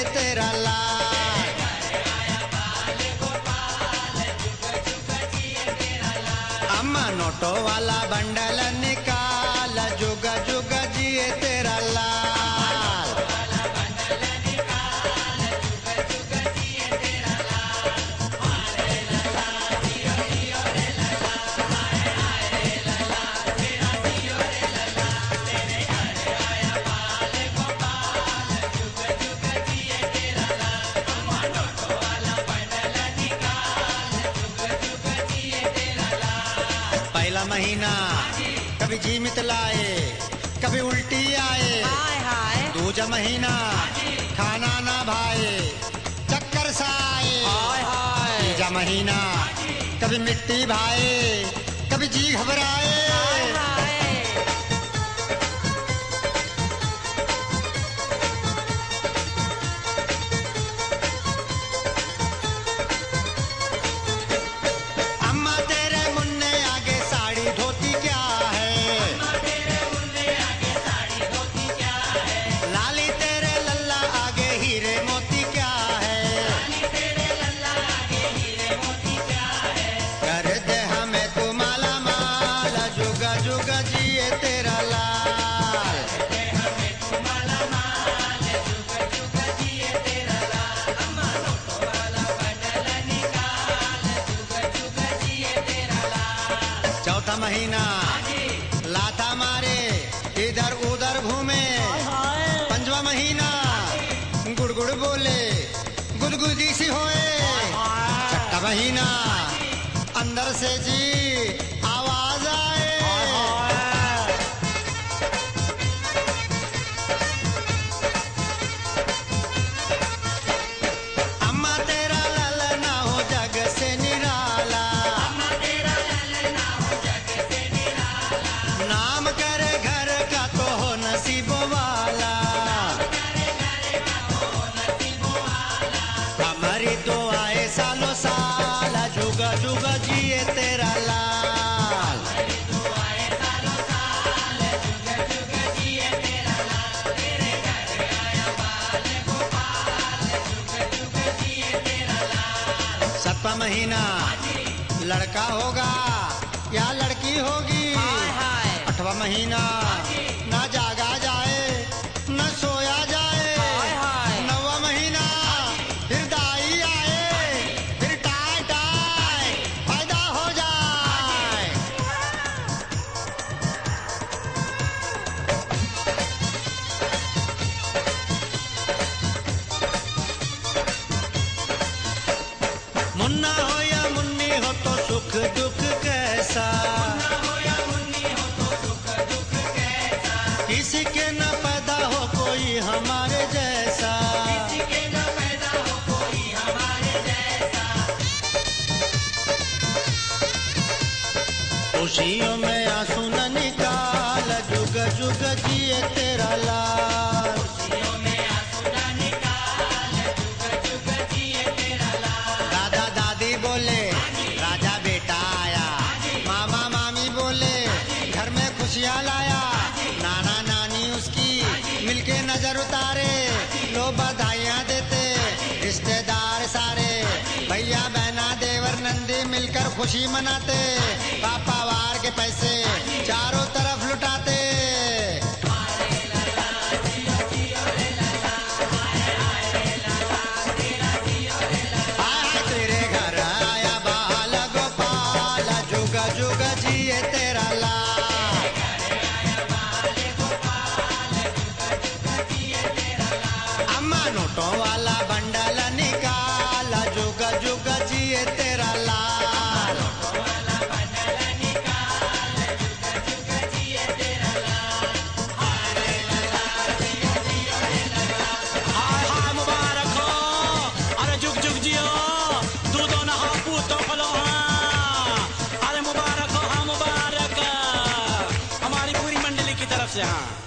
तेरा लाल। अम्मा नोटो वाला बंडल निकाल, जुग जुग जिए तेरा लाल। पहला महीना कभी जी मितलाए, कभी उल्टी आए, दूजा महीना खाना ना भाए, चक्कर सा आए, तीजा महीना कभी मिट्टी भाए, कभी जी घबराए। चौथा महीना लाथा मारे, इधर उधर घूमे। पंजवा महीना गुड़गुड़ बोले, गुदगुदी सी होए। छठा महीना अंदर से जी आवाज आए। अम्मा तेरा ललना हो जग से निराला, नाम करे घर का तो हो नसीबों वाला। हमारी दुआएं सालों साल, जुग जुग जिए तेरा लाल। सातवां महीना लड़का होगा या लड़की होगी। आठवां महीना ना जागा जाए न सोया जाए। नौवां महीना फिर दाई आए, फिर टाई टाई पैदा हो जाए। मुन्ना हो या मुन्नी हो तो सुख दुख कैसा, किसी के न पैदा हो कोई हमारे जैसा। खुशियों में आंसू न निकाल, जुग जुग जिए तेरा लाल। दादा दादी बोले राजा बेटा आया, मामा मामी बोले घर में खुशियाँ लाया। नाना नानी उसकी मिलके नजर उतारे, लो बधाइयाँ देते रिश्तेदार सारे। भैया बहना देवर नंदी मिलकर खुशी मनाते, पापा वार के पैसे चारों तरफ लुटाते। तेरे घर आया बाल गोपाल, जुग जुग जिए तेरा लाल। अम्मा नोटों वाला बंडल निकाल, जुग जुग जिए तेरा लाल। हाय हाय मुबारक हो, अरे जुग जुग जियो, दूधो नहा पूतो फलो। हाँ अरे मुबारक हो, हाँ मुबारक हमारी पूरी मंडली की तरफ से। हाँ